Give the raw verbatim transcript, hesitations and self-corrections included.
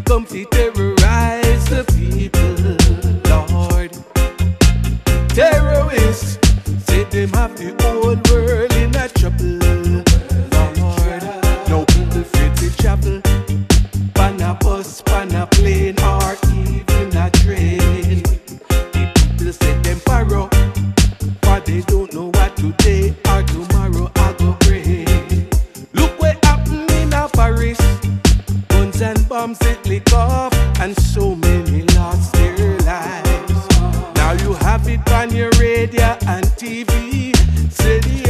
come to terrorize the people, Lord. Terrorists say them have the whole world in a trouble, Lord. No people fit to chapel, pan a bus, pan a plane, or even a train. The people say them borrow, but they don't know what today or tomorrow I go pray. Look what happened in a Paris. Guns and bombs it lick off, and so many lost their lives. Now you have it on your radio and T V. Say the